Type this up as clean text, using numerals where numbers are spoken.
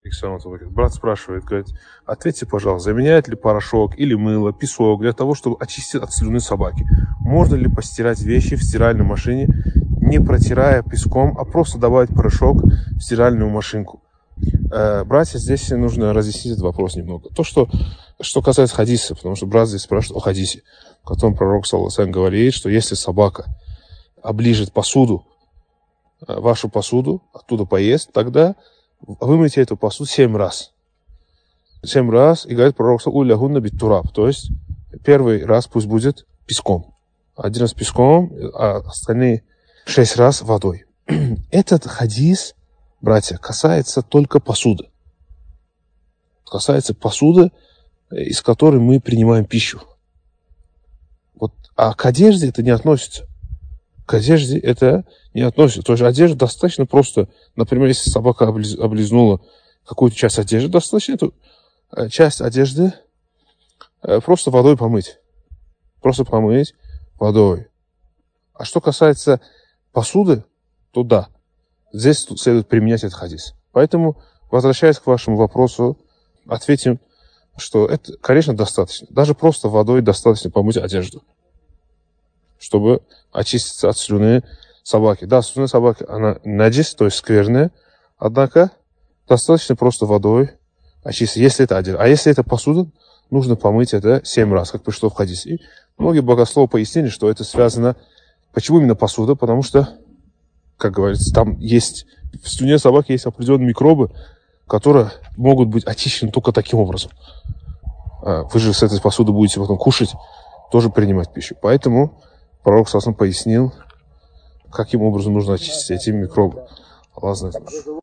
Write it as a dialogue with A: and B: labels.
A: Брат спрашивает, говорит, ответьте, пожалуйста, заменяет ли порошок или мыло, песок для того, чтобы очистить от слюны собаки? Можно ли постирать вещи в стиральной машине, не протирая песком, а просто добавить порошок в стиральную машинку? Братья, здесь нужно разъяснить этот вопрос немного. Что касается хадиса, потому что брат здесь спрашивает о хадисе, в котором пророк, саллаллаху алейхи ва саллям, говорит, что если собака оближет посуду, вашу посуду, оттуда поест, тогда вымойте эту посуду 7 раз. 7 раз, и говорит пророк, то есть первый раз пусть будет песком. 1 раз песком, а остальные 6 раз водой. Этот хадис, братья, касается только посуды. Касается посуды, из которой мы принимаем пищу. А к одежде это не относится. К одежде это не относится. То есть одежда достаточно просто, например, если собака облизнула какую-то часть одежды, достаточно эту часть одежды просто водой помыть. Просто помыть водой. А что касается посуды, то да, здесь следует применять этот хадис. Поэтому, возвращаясь к вашему вопросу, ответим, что это, конечно, достаточно. Даже просто водой достаточно помыть одежду, чтобы очиститься от слюны собаки. Да, слюна собаки, она наджис, то есть скверная, однако достаточно просто водой очистить, если это одежда. А если это посуда, нужно помыть это 7 раз, как пришло в хадисе. И многие богословы пояснили, что это связано... Почему именно посуда? Потому что, как говорится, там есть... В слюне собаки есть определенные микробы, которые могут быть очищены только таким образом. Вы же с этой посуды будете потом кушать, тоже принимать пищу. Поэтому пророк саллаллаху алейхи ва саллям пояснил, каким образом нужно очистить эти микробы. Аллах знает.